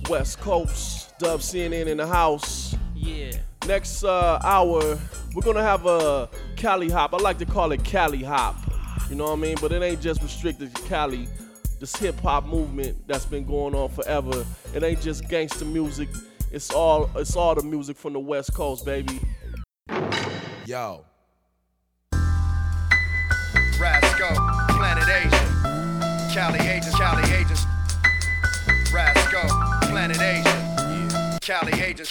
West Coast, Dub CNN in the house. Yeah. Next hour, we're gonna have a Cali hop. I like to call it Cali hop. You know what I mean? But it ain't just restricted to Cali. This hip hop movement that's been going on forever. It ain't just gangster music. It's all the music from the West Coast, baby. Yo. Rasco, Planet Asia, Cali Agents, Rasco, Planet Asia, Cali Agents,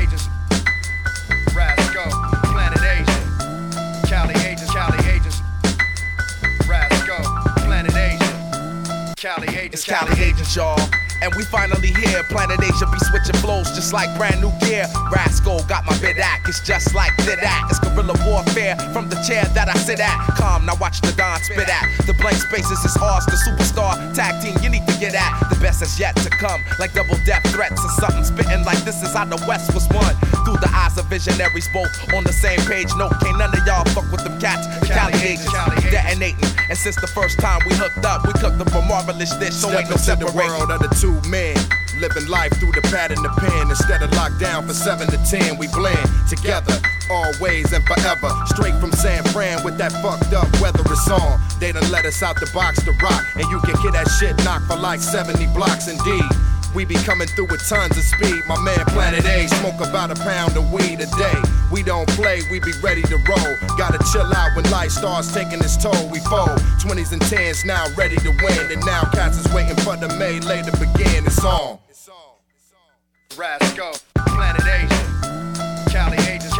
Rasco, Planet Asia, Cali Agents, Rasco, Planet Asia, Cali Agents. It's Cali Agents, y'all. And we finally here. Planet Asia be switching flows just like brand new gear. Rascal got my bid act. It's just like that. It's guerrilla warfare from the chair that I sit at. Calm, now watch the Don spit at. The blank spaces is ours. The superstar tag team you need to get at. The best is yet to come. Like double depth threats or something spitting like this is how the West was won. Through the eyes of visionaries, both on the same page. No, can't none of y'all fuck with them cats. The Cali Agents detonating. And since the first time we hooked up, we cooked up a marvelous dish. So ain't no Step into separating. the world of the two men, living life through the pad and the pen. Instead of locked down for 7 to 10, we blend together, always and forever. Straight from San Fran with that fucked up weather it's on. They done let us out the box to rock, and you can get that shit knocked for like 70 blocks indeed. We be coming through with tons of speed. My man Planet A smoke about a pound of weed a day. We don't play, we be ready to roll. Gotta chill out when life starts taking its toll. We fold 20s and 10s now ready to win. And now cats is waiting for the melee to begin. It's on. Rasco, Planet Asia, Cali Agents,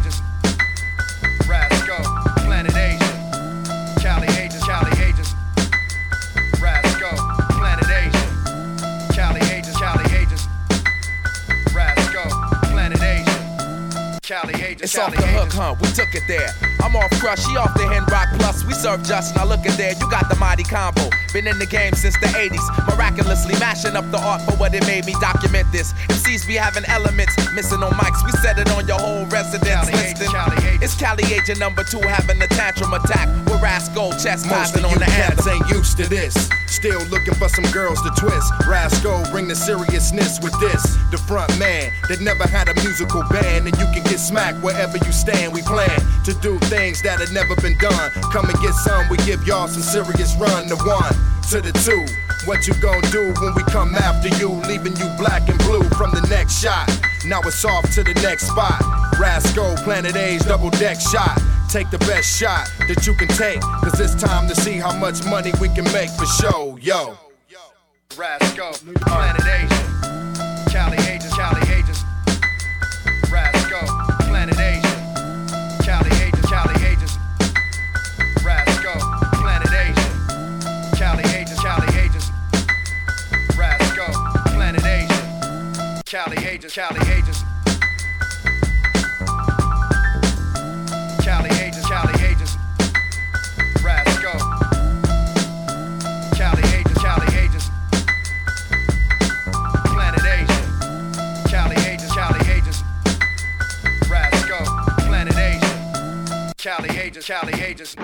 Rasco, Planet Asia, Cali Agents, Rasco, Planet Asia, Cali Agents, Rasco, Planet Asia, Cali Agents. It's off the hook, huh? We took it there. I'm off crush, she off the Hen Rock Plus. We serve just, now look at there, you got the mighty combo. Been in the game since the 80s, miraculously mashing up the art for what it made me document this. MCs be having elements, missing on mics. We set it on your whole residence listing. It's Cali Agent number 2 having a tantrum attack with Rasco chastising on the cats anthem. ain't used to this. Still looking for some girls to twist. Rasco bring the seriousness with this. The front man that never had a musical band, and you can get smacked wherever you stand. We plan to do things that had never been done. Come and get some, we give y'all some serious run. The 1 to the 2. What you gon' do when we come after you, leaving you black and blue from the next shot? Now it's off to the next spot. Rasco, Planet A's double deck shot. Take the best shot that you can take, cause it's time to see how much money we can make for show, yo. Rasco, Planet Asia, Cali Agents, Rasco, Planet Asia, Cali Agents, Rasco, Planet Asia, Cali Agents, Rasco, Planet Asia, Cali Agents, Cali Agents, Rasco, Cali Agents, Planet Asia, Cali Agents, Rasco, Planet Asia, Cali Agents.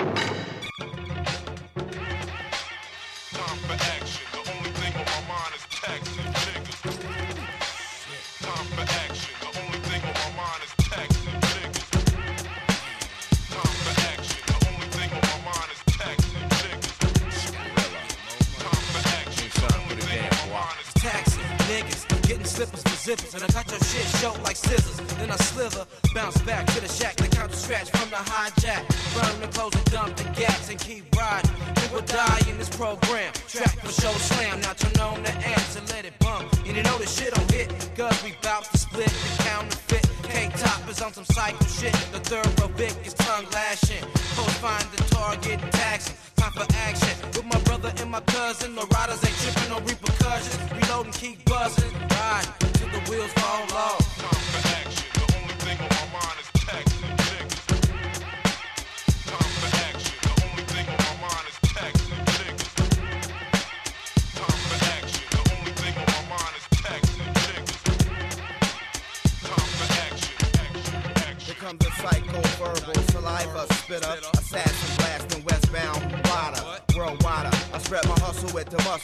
Time for action. The only thing on my mind is taxing niggas. Time for action. The only thing on my mind is taxing niggas. Time for action. The only thing on my mind is taxing niggas. Time for action. The only thing on my mind is Taxi, niggas, getting slippers for zippers. And I got your shit short like scissors. Then I slither, bounce back to the shack. The counter scratch from the hijack. Burn the clothes and dump the gas and keep riding. People die in this program. Track for show slam. Now turn on the amps and let it bump. And you know this shit don't hit. Cause we bout to split the counterfeit. K-top is on some psycho shit. The thorough Vic is tongue lashing. Post find the target and tax him. Time for action. With my brother and my cousin. The riders ain't tripping, no repercussions. Reload and keep buzzing. Riding till the wheels fall off. time for action. The only thing on my mind is taxing niggas. Time for action. The only thing on my mind is taxing niggas. Time for action. The only thing on my mind is taxing niggas. Time for action. Here comes the psycho verbal saliva spitter, assassin blasting westbound rider, worldwide. I spread my hustle with the muscle,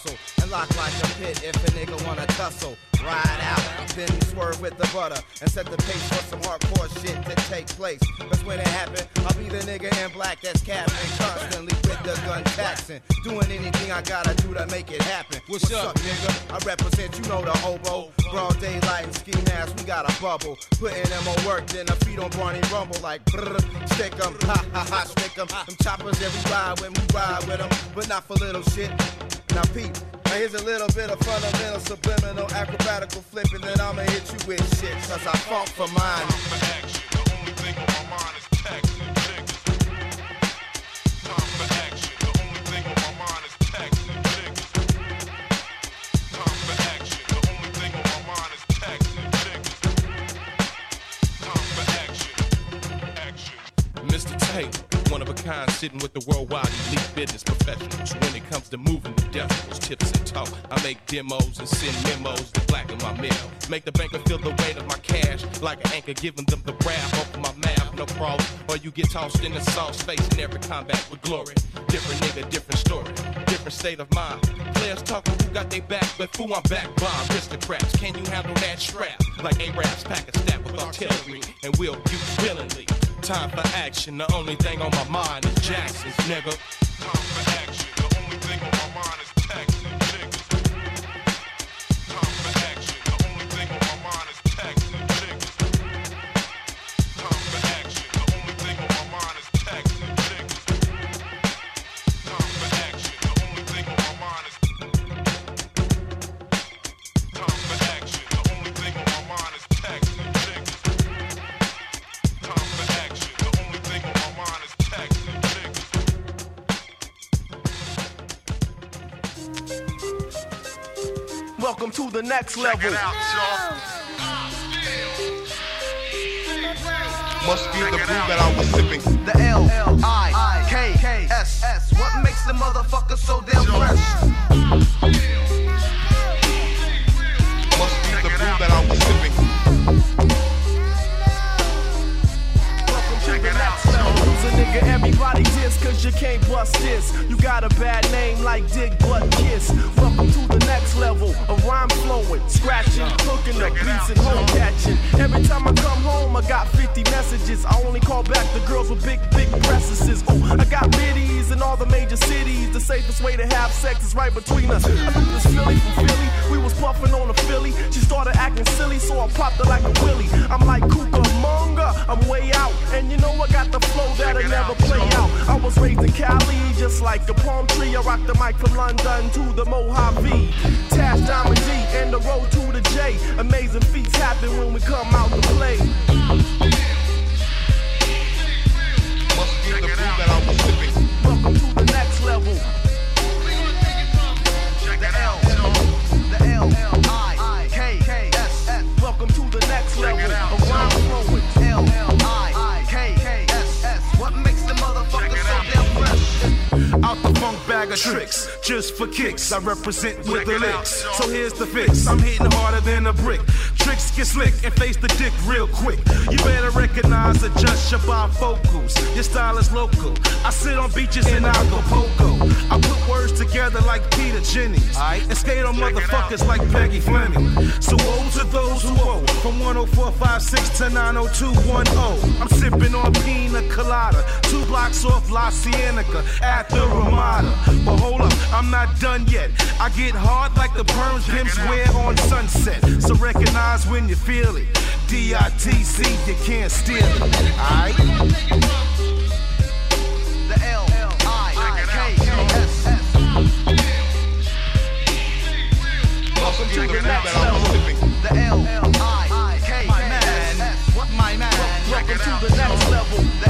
and lock like a pit if a nigga wanna tussle. Ride out, then swerve with the butter and set the pace for some hardcore shit to take place. Cause when it happen, I'll be the nigga in black that's capping, constantly with the gun taxing, doing anything I gotta do to make it happen. What's up, nigga? I represent, you know, the hobo. Broad daylight and ski mask, we got a bubble. Putting them on work, then the feet on Barney Rumble like brrr, stick 'em, ha ha ha, stick 'em. Them choppers every ride when we ride with 'em, but not for little shit. Now peep, now here's a little bit of fundamental, subliminal, acrobatical flipping, then I'ma hit you with shit, cause I fought for mine. Time for action, the only thing on my mind is taxing niggas. Time for action, the only thing on my mind is taxing niggas. Time for action, the only thing on my mind is taxing niggas. Time for action, action. Mr. Tate, one of a kind, sitting with the worldwide elite business professionals. When it comes to moving the decimals, tips and talk, I make demos and send memos to blacken my mail. Make the banker feel the weight of my cash like an anchor, giving them the wrath off of my mouth. No problem, or you get tossed in the sauce, facing every combat with glory. Different nigga, different story, different state of mind. Players talking who got their back, but who I'm back by. Aristocrats, can you handle that strap? Like A-Raps, pack a stack with artillery, and we'll use willingly. Time for action, the only thing on my mind is Jackson's, nigga. Time for action, the only thing on my mind is taxing niggas. Time for action, the only thing on my mind is taxing niggas. Time for action, the only thing on my mind is taxing niggas. Time for action, the only thing on my mind is. Time for action, the only thing on my mind is taxing niggas. Time for action, the only thing on my mind is taxing niggas. Welcome to the next level. Must be the brew that I was sipping. The L-I-K-S. What makes the motherfucker so damn fresh? Must be the brew that I was sipping. Check it out, Who's a nigga everybody diss, cause you can't bust this. You got a bad name like Dick Butt Kiss. Welcome to the next level of rhyme flowing, scratching, cooking up beats and home catching. Every time I come home, I got 50 messages. I only call back the girls with big breasts. Ooh, I got biddies in all the major cities. The safest way to have sex is right between us. I knew this Philly from Philly. We was puffing on a Philly. She started acting silly, so I popped her like a willy. I'm like Cucamonga, I'm way out. And you know I got the flow that'll never play out. I was raised in Cali, just like a palm tree. I rock the mic from London to the Mojave. Tash, Diamond D, and the road to the J. Amazing feats happen when we come out to play. Must be the brew that I was sipping. Welcome to the next level. The L-I-K-S. Welcome to the next level of rhyme flowing. L-I-K-S. What makes the motherfucker so damn fresh? Out the funk bag of tricks, just for kicks. I represent with the licks. So here's the fix. I'm hitting harder than a brick. Tricks get slick and face the dick real quick. You better recognize, adjust your bifocals. Your style is local. I sit on beaches in Acapulco. I put words together like Peter Jennings. And skate on motherfuckers like Peggy Fleming. So woe to those who owe. From 10456 to 90210. I'm sipping on pina colada. 2 blocks off La Cienega at the Ramada. But hold up, I'm not done yet. I get hard like the perms pimps wear on Sunset. So recognize when you feel it. D-I-T-C, you can't steal it. Alright? The L-I-K-S. Must be the brew that I was sipping. The L-I-K-S. What my man? Welcome to the next level. The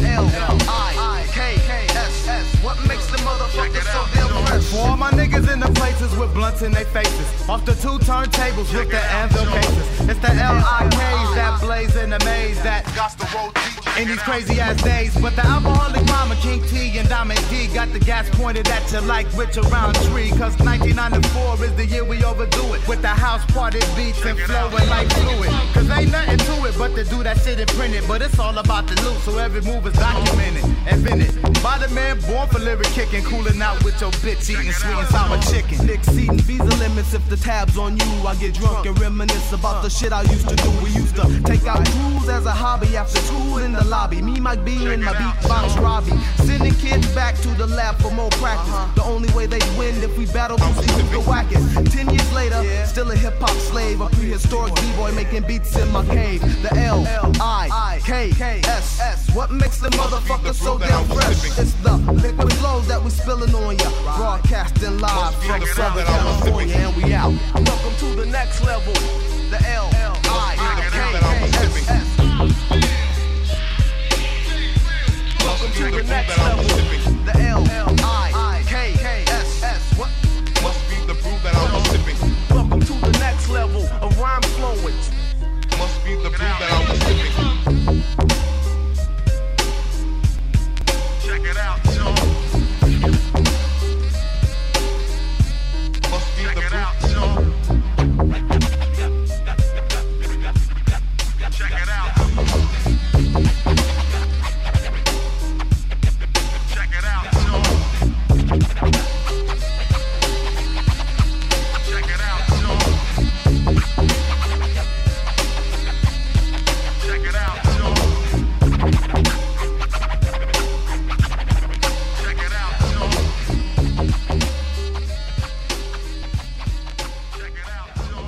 L-I-K-S. What makes the motherfucker so damn fresh? For all my niggas in the places with blunts in their faces. Off the 2 turntables with the anvil cases. It's the L-I-Ks that blaze in the maze that in these crazy ass days. But the alcoholic mama, King T and Diamond D got the gas pointed at you like Richard Roundtree. Cause 1994 is the year we overdo it. with the house party beats and flowing like fluid. Cause ain't nothing to it but to do that shit and print it. But it's all about the loot, so every move is documented and invented by the man born for lyric kicking, cooling out with your bitch eating sweet and sour chicken. Exceeding visa limits if the tab's on you. I get drunk and reminisce about the shit I used to do. We used to take out tools as a hobby after school in the lobby. Me, Mike B, and my beatbox Robbie. Sending kids back to the lab for more practice. The only way they win if we battle to see who's the wackest. 10 years later, still a hip-hop slave. A prehistoric B-boy making beats in my cave. The L-I-K-S. What makes the motherfucker so damn fresh? It's the liquid flows that we spilling on ya. Broadcasting live from the Southern California, and we out. Welcome to the next level. The L-I-K-S. Welcome to the next level. The L-I-K-S. What? Must be the brew that I was sipping. Welcome to the next level of rhyme flowing. Must be the brew that I was sipping. Check it out, y'all. Must be the brew. Check it out. Check it out, y'all. Check it out, y'all. Check it out, y'all. Check it out, y'all. Check it out, y'all.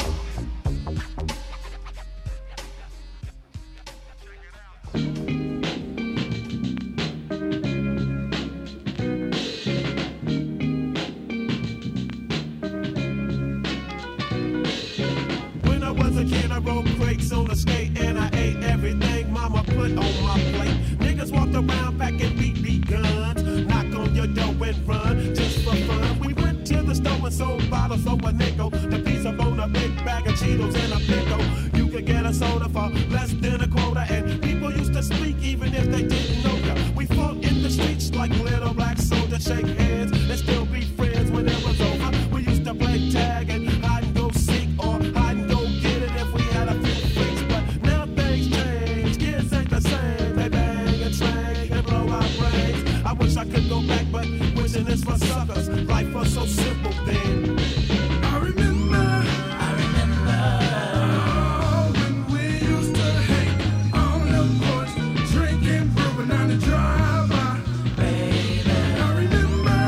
When I was a kid, I rode brakes on a skate and I ate everything mama put on my plate. Niggas walked around packing BB guns, knock on your door and run just for fun. We went to the store and sold bottles for a nickel. The piece of bone, a big bag of Cheetos and a pickle. You could get a soda for less than a quarter, and people used to speak even if they didn't know ya. We fought in the streets like little black soldiers, shake hands and still be friends when it was over. We used to play tag and hide and go seek or hide and go get it if we had a few freaks. But now things change, kids ain't the same. They bang and slang and blow our brains. I wish I could go back, but wishing this for suckers. Life was so simple then. I remember when we used to hang on the porch, drinking, brewing on the drive-by. Baby, I remember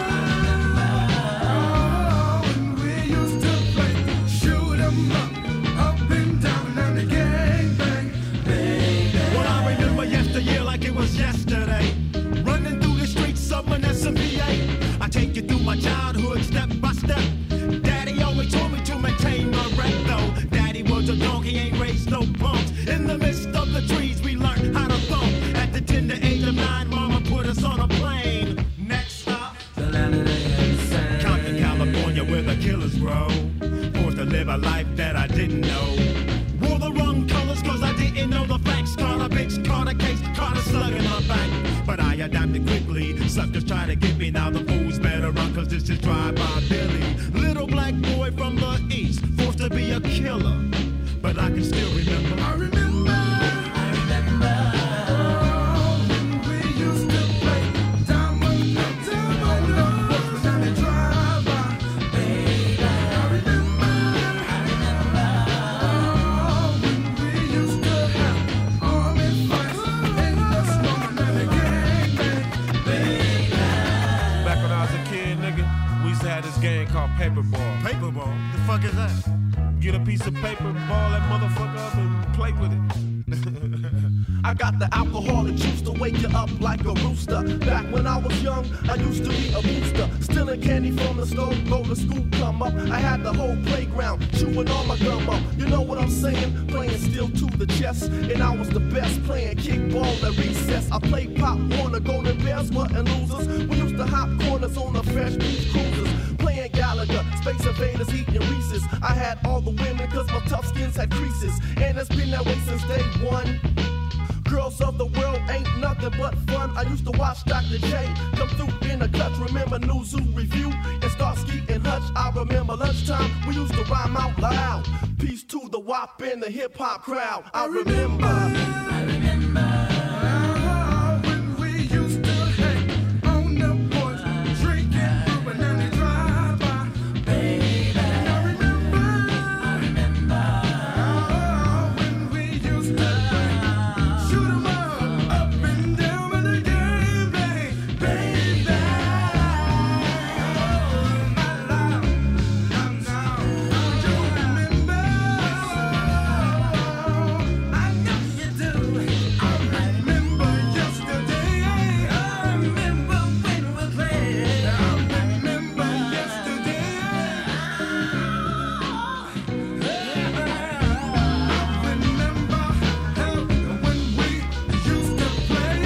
when we used to play shoot 'em up and down on the gangbang. Baby, Well, I remember yesteryear like it was yesterday. Running through the streets of an SMBA. I take you through my childhood step by step. Daddy always told me to maintain my rep though. Daddy was a dog, he ain't raised no punks. In the midst of the trees, we learned how to thump. At the tender age of 9, mama put us on a plane. Next stop, Compton, California, where the killers grow. Forced to live a life that I didn't know. Wore the wrong colors cause I didn't know the facts. Caught a bitch, caught a case, caught a slug in my back. But I adapted quickly. Suckers try to get me, now the fools better run cause this is Drive-By Billy. Little black boy from the east, forced to be a killer. But I can still remember. I remember when we used to play Diamond on the drive-by. Baby, I remember when we used to have army fights in the smoke and the gangbang. Back when I was a kid, nigga, we used to have this game called Paperball. Paperball? The fuck is that? Get a piece of paper, ball that motherfucker up and play with it. I got the alcohol and juice to wake you up like a rooster. Back when I was young, I used to be a booster. Stealing candy from the store, go to school, come up. I had the whole playground, chewing all my gum up. You know what I'm saying? Playing steel to the chest. And I was the best playing kickball at recess. I played Pop Warner, Golden Bears, wasn't losers. We used to hop corners on the Fresh Beach cruisers. Playing Gallagher, Space Invaders, eating Reese's. I had all the women cause my tough skins had creases. And it's been that way since day one. Girls of the world ain't nothing but fun. I used to watch Dr. J come through in the clutch. Remember New Zoo Review and Starsky and Hutch. I remember lunchtime, we used to rhyme out loud. Peace to the WAP and the hip hop crowd. I remember. When we used to hang on the porch, drinking, moving down the drive-by. Baby, I remember. When we used to shoot 'em up and down in the game, baby. My love, now, you remember? I know you do. I remember yesterday. I remember when we played. I remember yesterday. When we used to play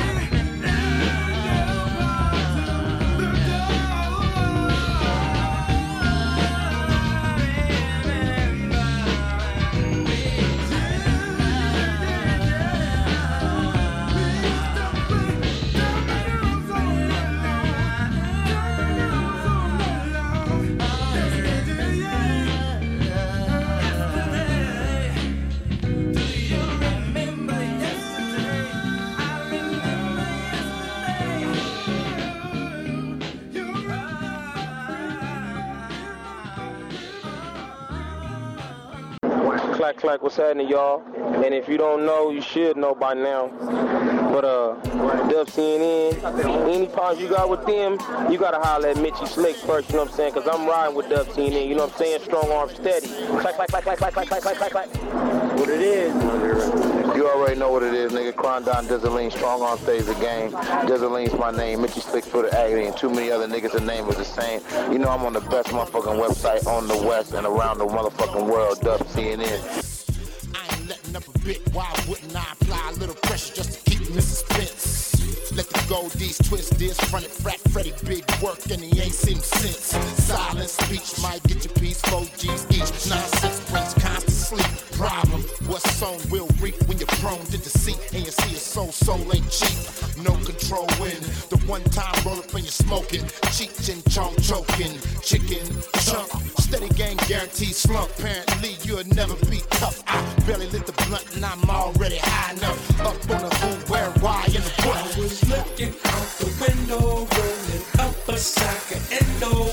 Clack, clack, what's happening, y'all? And if you don't know, you should know by now. But, Dub CNN, any problems you got with them, you gotta holler at Mitchie Slick first, you know what I'm saying? Cause I'm riding with Dub CNN, you know what I'm saying? Strong arm steady. Clack, clack, clack, clack, clack, clack, clack, clack, clack, clack. What it is? You already know what it is, nigga. Crondon, Dizzaline, strong arm stays the game. Dizzaline's my name, Mitchie Slick for the agony, and too many other niggas, the name was the same. You know I'm on the best motherfucking website on the West and around the motherfucking world, Dub CNN. I ain't letting up a bit. Why wouldn't I apply a little pressure just to keep me in suspense? Let the goldies twist this, fronted frat Freddy, big work, and he ain't seen sense. Silent speech might get your piece, 4 G's each. Nonsense brings constant sleep. Problem, what's sown will reap when you're prone to deceit, and you see a soul ain't cheap. No control when the one time roll up and you're smoking. Cheech and chong choking, chicken chunk. Steady gang guaranteed slump. Apparently you'll never be tough. I barely lit the blunt and I'm already high enough. Up on the who, where, why, in the butt. I was looking out the window, rolling up a sack of endo.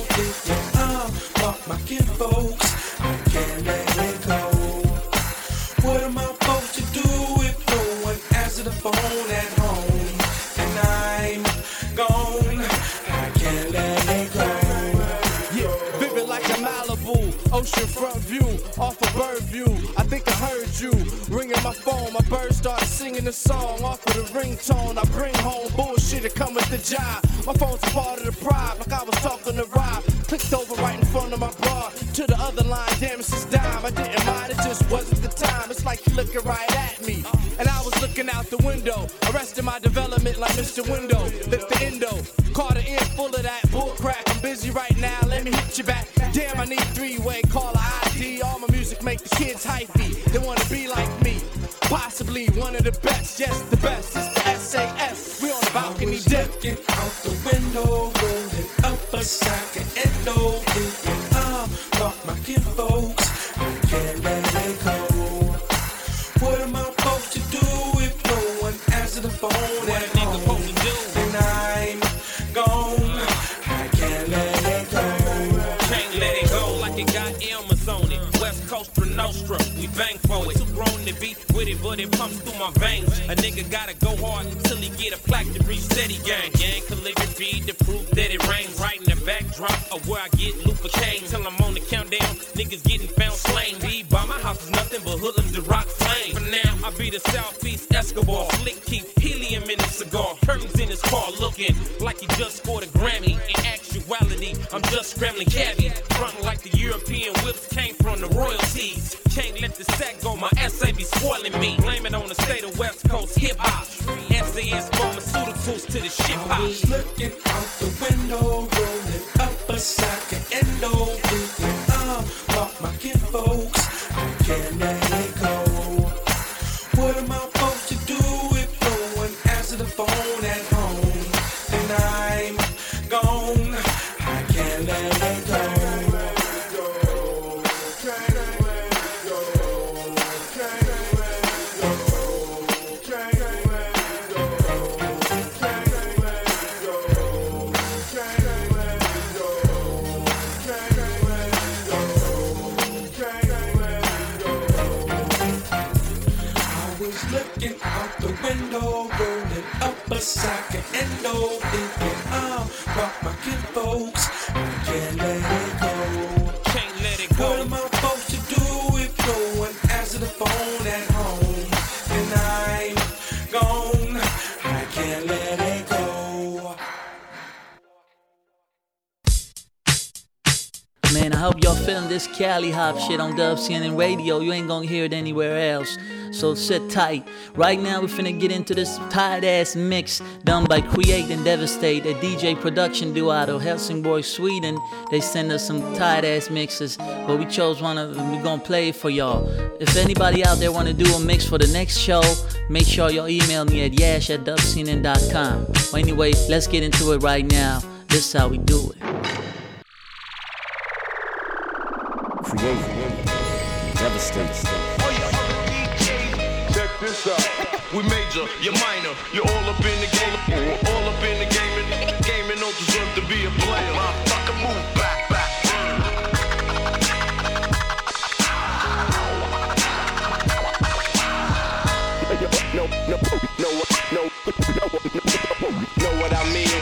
Fuck my kin folks, I can't let it go. What am I supposed to do if no one answers the phone at home? And I'm gone, I can't let it go. Yeah, vivid like a Malibu, ocean front view, off a bird view. I think I heard you ringing my phone. My bird started singing the song off of the ringtone. I bring home bullshit to come with the job. My phone's a part of the pride, like I was talking to Rob. Clicked over right in front of my bra to the other line. Damn, it's his dime. I didn't mind, it just wasn't the time. It's like you looking right at me, and I was looking out the window, arresting my development like Mr. Window. Lift the endo, caught an ear full of that bull crap. I'm busy right now, let me hit you back. Damn, I need 3-way, call ID. All my music make the kids hypey. They wanna be like me, possibly one of the best. Yes, the best. It's the SAS. We on the balcony deck. Looking out the window, rolling up a sack of endo. Fuck my kin folks, I can't let it go. What am I supposed to do if no one answers the phone? What a nigga supposed to do? And I'm gone, I can't let it go. Can't let it go like it got Elmer's on it. West Coast Nostra, we bang for it. Too grown to be with it, but it pumps through my veins. A nigga gotta go hard until he get a plaque to reach steady gang. Gang calligraphy to prove that it rains. Right in the backdrop of where I get lubricated. Till I'm on the countdown, niggas getting found slain. Be by my house is nothing but hoodlums to rock flame. For now, I be the Southeast Escobar. Slick keep helium in his cigar. Curtains in his car looking like he just scored a Grammy. In actuality, I'm just scrambling cabbie. Frontin' like the European whips came from the royalties. Can't let the sack go, my SA be spoiling me. Blame it on the state of West Coast hip hop. SAS pharmaceuticals to the ship hop. I was looking out the window, rolling up a sack of endo. Fuck my kin folks, I can't let it go. What am I supposed to do if no looking out the window, rolling up a sock and endo, thinking I'm about my kinfolks. I can't let it go. Can't let it go. What am I supposed to do if no one answers the phone at home? And I'm gone. I can't let it go. Man, I hope y'all feeling this Cali Hop shit on Dub CNN Radio. You ain't gonna hear it anywhere else. So sit tight. Right now we finna get into this tight ass mix done by Create and Devastate, a DJ production duo out of Helsingborg, Sweden. They send us some tight ass mixes, but we chose one of them. We gonna play it for y'all. If anybody out there wanna do a mix for the next show, make sure y'all email me at yash@dubcnn.com. Well, anyway, let's get into it right now. This is how we do it. Create, Devastate. Check this out. We major, you're minor, you're all up in the game, all up in the game, and game and don't deserve to be a player. Motherfucker, move back. Know what I mean?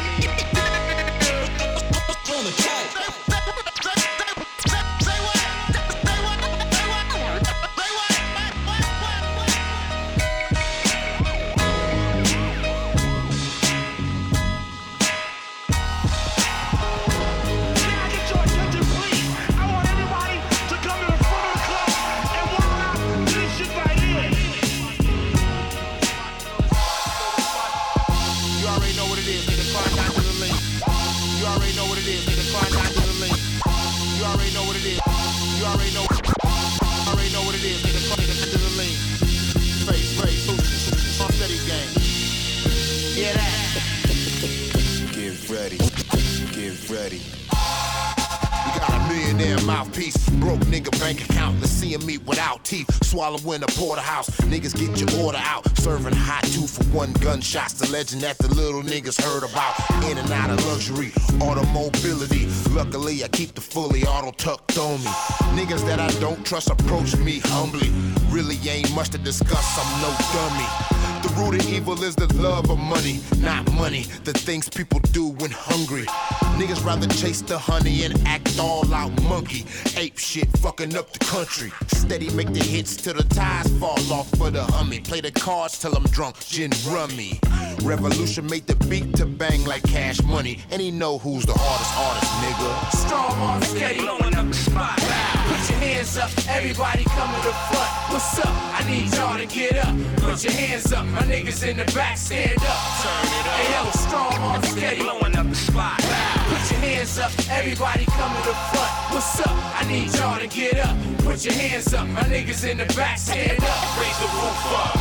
Mouthpiece, broke nigga bank account, let's see him eat without teeth, swallowing a porterhouse, niggas get your order out, serving hot 2 for 1 gunshots, the legend that the little niggas heard about, in and out of luxury, automobility, luckily I keep the fully auto tucked on me, niggas that I don't trust approach me humbly, really ain't much to discuss, I'm no dummy. The root of evil is the love of money, not money, the things people do when hungry. Niggas rather chase the honey and act all out monkey. Ape shit fucking up the country. Steady make the hits till the tires fall off for the Hummy. Play the cards till I'm drunk, gin rummy. Revolution made the beat to bang like Cash Money. And he know who's the hardest artist, nigga. Strong arm steady, blowing up the spot. Put your hands up, everybody come to the front. What's up? I need y'all to get up. Put your hands up, my niggas in the back, stand up. Turn it up. Hey yo, strong arm steady, blowing up the spot. Put your hands up, everybody come to the front. What's up? I need y'all to get up. Put your hands up, my niggas in the back, stand up. Raise the roof up.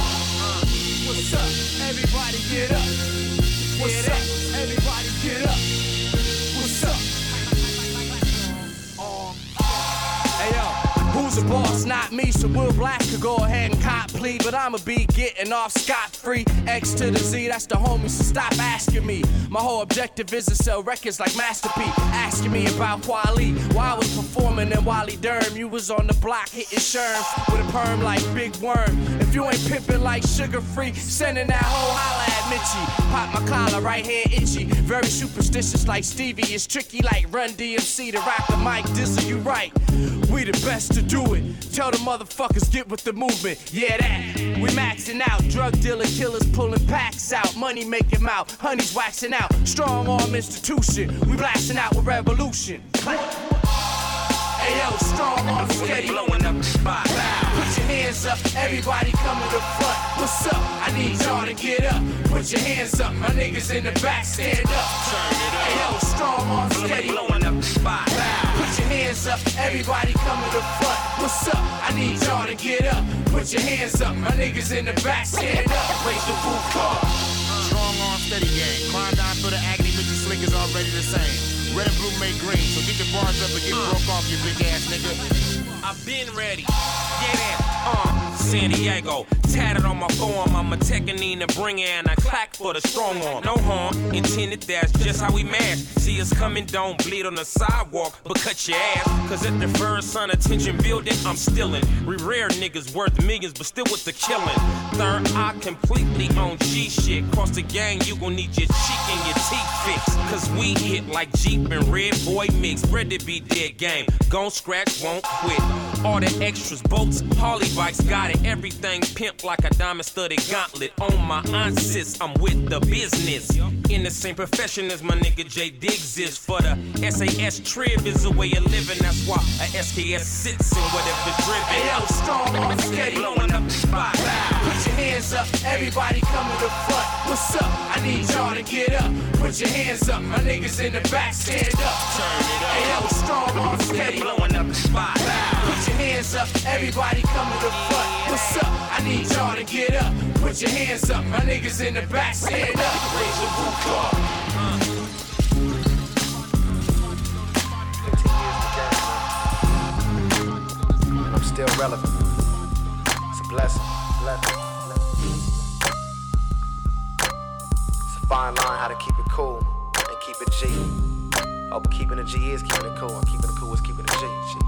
What's up? Everybody get up. What's up? Everybody get up. What's up? Hey yo, who's the boss? Not me, so Will Black could go ahead and cop plea, but I'ma be getting off scot-free. X to the Z, that's the homie, so stop asking me. My whole objective is to sell records like Master P. Asking me about Kweli, while I was performing in Wally Durham. You was on the block hitting Sherm with a perm like Big Worm. If you ain't pimping like Sugar Free, sending that whole holla at Mitchie. Pop my collar, right hand itchy. Very superstitious like Stevie. It's tricky like Run DMC to rock the mic. Dizzle, you right. We the best to do it. Tell the motherfuckers get with the movement. Yeah, that. We maxing out. Drug dealer killers pulling packs out. Money making mouth. Honey's waxing out. Strong arm institution. We blasting out with revolution. Hey yo, strong arm steady, blowing up the spot. Put your hands up, everybody come to the front. What's up? I need y'all to get up. Put your hands up, my niggas in the back, stand up. Turn it up. Hey yo, strong arm steady, blowing up the spot. Put your hands up, everybody come to the front. What's up? I need y'all to get up. Put your hands up, my niggas in the back, stand up. Raise the roof up. Strong arm steady gang, climb down for the agony, Mickey Slick is already the same. Red and blue make green, so get your bars up and get broke off, you big ass nigga. I've been ready. Yeah, San Diego, tatted on my forearm. I'm a Tekanine bringer and I clack for the strong arm. No harm intended, that's just how we mash. See us coming, don't bleed on the sidewalk, but cut your ass. Cause at the first sun attention building, I'm stillin'. We rare niggas worth millions, but still with the killing. Third eye completely on G shit. Cross the gang, you gon' need your cheek and your teeth fixed. Cause we hit like Jeep and Red Boy mix. Bred to be dead game. Gon' scratch, won't quit. All the extras, boats, Harley bikes, got it. Everything pimp like a diamond studded gauntlet. On my insist, I'm with the business. In the same profession as my nigga J Diggs is. For the SAS trib is a way of living. That's why a SKS sits in whatever's driven. Hey yo, strong on steady, blowing up the spot. Put your hands up, everybody come to the front. What's up? I need y'all to get up. Put your hands up, my niggas in the back, stand up. Turn it up. Hey yo, strong on steady, blowing up the spot. Put your hands up, everybody come to the front. What's up? I need y'all to get up. Put your hands up, my niggas in the back, stand up. Raise your roof up. I'm still relevant. It's a blessing. It's a fine line how to keep it cool and keep it G. Oh, but keeping it G is keeping it cool, and keeping it cool is keeping it G.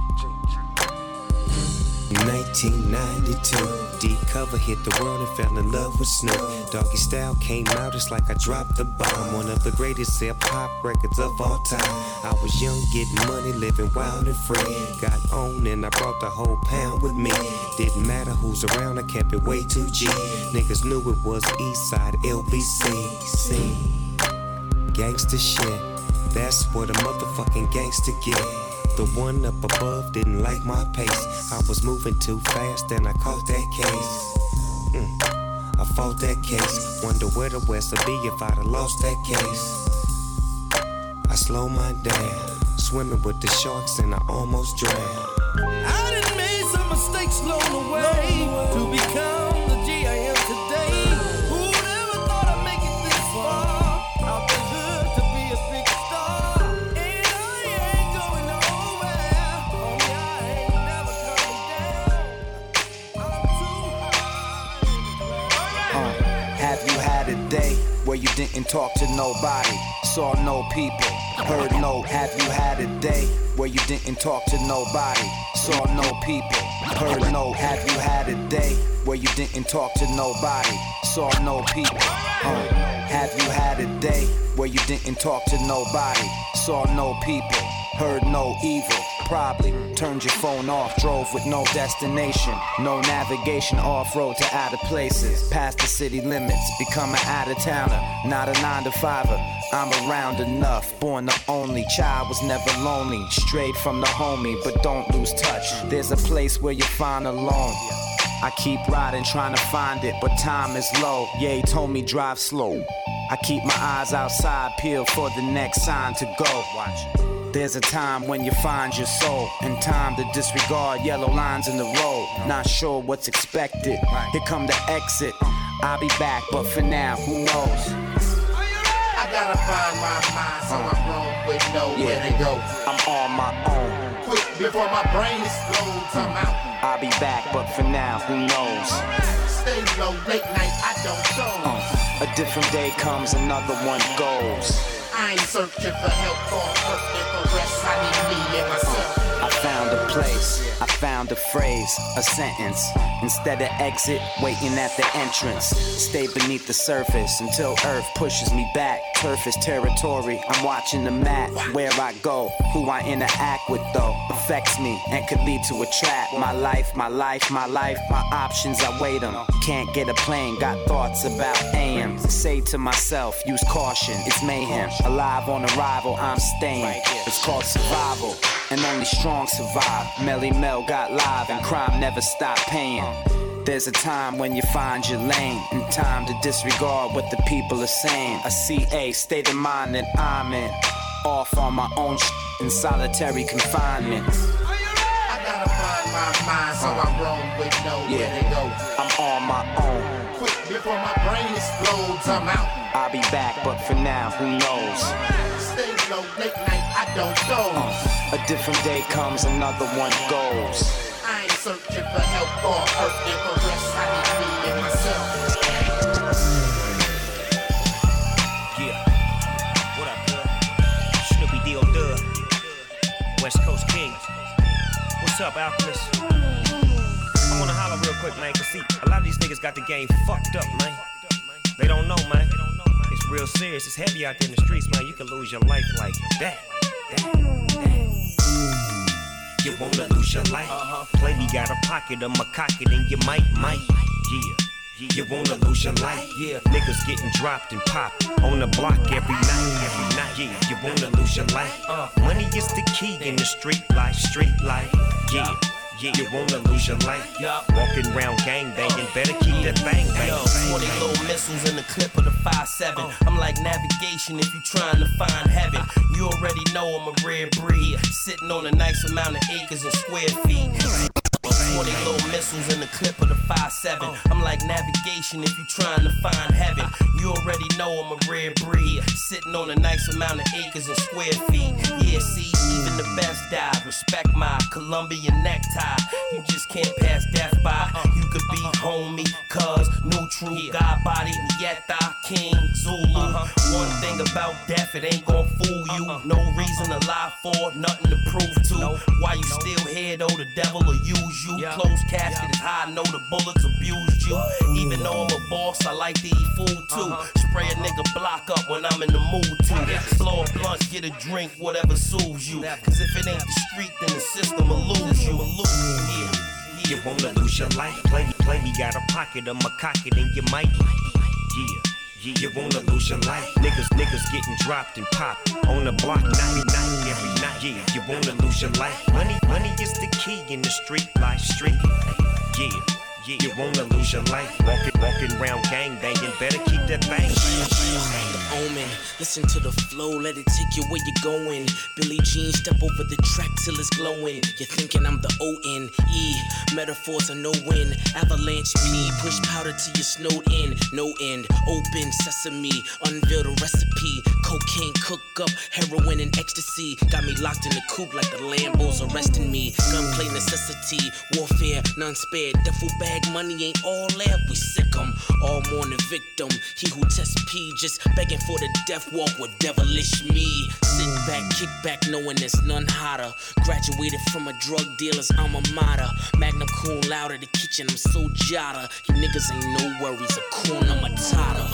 1992, D cover hit the world and fell in love with Snoop. Doggy Style came out, it's like I dropped the bomb. One of the greatest hip-hop records of all time. I was young, getting money, living wild and free. Got on and I brought the whole pound with me. Didn't matter who's around, I kept it way too G. Niggas knew it was Eastside LBC. See, gangsta shit, that's what a motherfucking gangster get. The one up above didn't like my pace. I was moving too fast and I caught that case. I fought that case. Wonder where the West would be if I'd have lost that case. I slow mine down, swimming with the sharks and I almost drowned. I done made some mistakes along the way to become the G I am today. Who'd ever thought I'd make it this far? Out the hood to be a big star. And I ain't going nowhere. Homie, I ain't never coming down. I'm too high. Have you had a day where you didn't talk to nobody, saw no people, heard no? Have you had a day where you didn't talk to nobody, saw no people, heard no? Have you had a day where you didn't talk to nobody, saw no people? Have you had a day where you didn't talk to nobody, saw no people, heard no evil? Probably turned your phone off, drove with no destination, no navigation, off-road to outer places, past the city limits, become an out-of-towner, not a 9-to-5er. I'm around enough, born the only child, was never lonely, straight from the homie, but don't lose touch. There's a place where you find alone. I keep riding, trying to find it, but time is low. Yeah, he told me drive slow. I keep my eyes outside, peeled for the next sign to go. Watch. There's a time when you find your soul, and time to disregard yellow lines in the road. Not sure what's expected. Here come the exit. I'll be back, but for now, who knows? I gotta find my mind, so I'm wrong with nowhere to go. I'm on my own. Quick before my brain explodes, I'm out. I'll be back, but for now, who knows? Stay low, late night, I don't go. A different day comes, another one goes. I ain't searching for help or working for rest. I need me and myself. I found a place, I found a phrase, a sentence. Instead of exit, waiting at the entrance. Stay beneath the surface until earth pushes me back. Turf is territory, I'm watching the map. Where I go, who I interact with though, affects me and could lead to a trap. My life, my options, I weigh them. Can't get a plane, got thoughts about AM. Say to myself, use caution, it's mayhem. Alive on arrival, I'm staying. It's called survival, and only strong survive. Melly Mel got live, and crime never stopped paying. There's a time when you find your lane, and time to disregard what the people are saying. A CA state of mind that I'm in, off on my own in solitary confinement. I gotta find my mind, so I'm wrong with nowhere to go. I'm on my own. Quick before my brain explodes, I'm out. I'll be back, but for now, who knows? Stay low, late night, I don't go. A different day comes, another one goes. I ain't searching for help or hurt quick, man, cause see, a lot of these niggas got the game fucked up, man. They don't know, man. It's real serious. It's heavy out there in the streets, man. You can lose your life like that. You wanna lose your life? Plenty got a pocket of my cocket and you might. Yeah. You wanna lose your life? Yeah. Niggas getting dropped and popped on the block every night. Yeah. You wanna lose your life? Money is the key in the street life. Yeah. You wanna lose your life? Walking around gang banging, better keep that bang bang. 20 little missiles in the clip of the 5.7. I'm like navigation if you trying to find heaven. You already know I'm a rare breed, sitting on a nice amount of acres and square feet. 20 little missiles in the clip of the 5.7. I'm like navigation if you trying to find heaven. You already know I'm a rare breed, sitting on a nice amount of acres and square feet. Yeah, see, even the best die. Respect my Colombian necktie. You just can't pass death by. You could be homie, cuz, neutral, God body, Yetta, King, Zulu. One thing about death, it ain't gon' fool you. No reason to lie for, nothing to prove to. Why you still here though, the devil will use you. Closed casket is high, I know the bullets abused you. Even though I'm a boss, I like to eat food too. Spray a nigga block up when I'm in the mood to. Blow a blunt, get a drink, whatever soothes you. Cause if it ain't the street, then the system will lose you. You wanna lose your life? Plenty got a pocket of my cocket and you might. Yeah. You wanna lose your life? Niggas getting dropped and popped on the block night every night. Yeah. You wanna lose your life? Money is the key in the street life. Yeah. You wanna lose your life? Walking around gang banging, better keep that bang. The omen, listen to the flow, let it take you where you're going. Billie Jean, step over the track till it's glowing. You're thinking I'm the O-N-E, metaphors are no win. Avalanche P, push powder till you're snowed in. No end, open sesame, unveil the recipe. Cocaine cook up, heroin and ecstasy. Got me locked in the coop like the Lambos arresting me. Gunplay necessity, warfare, none spared. Duffel bag money ain't all there, we sick 'em. All mourn the victim, he who tests P, just begging for the death walk with devilish me. Sit back, kick back, knowing there's none hotter. Graduated from a drug dealer's alma mater. Magna cum laude, the kitchen, I'm so jada. You niggas ain't no worries, Hakuna Matata.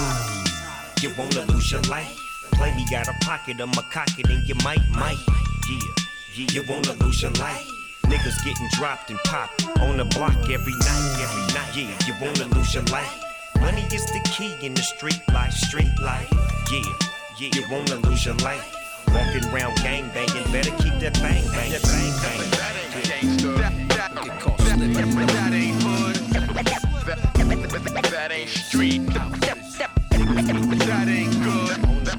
You wanna lose your life? Plenty got a pocket of my cocket and you might. Yeah. You wanna lose your life? Niggas getting dropped and popped on the block every night. Yeah. You wanna lose your life? Money is the key in the street life. Yeah. You wanna lose your life? Walking around gang banging, better keep that bang bang. That ain't gangsta. That ain't hood. That ain't street. That ain't good.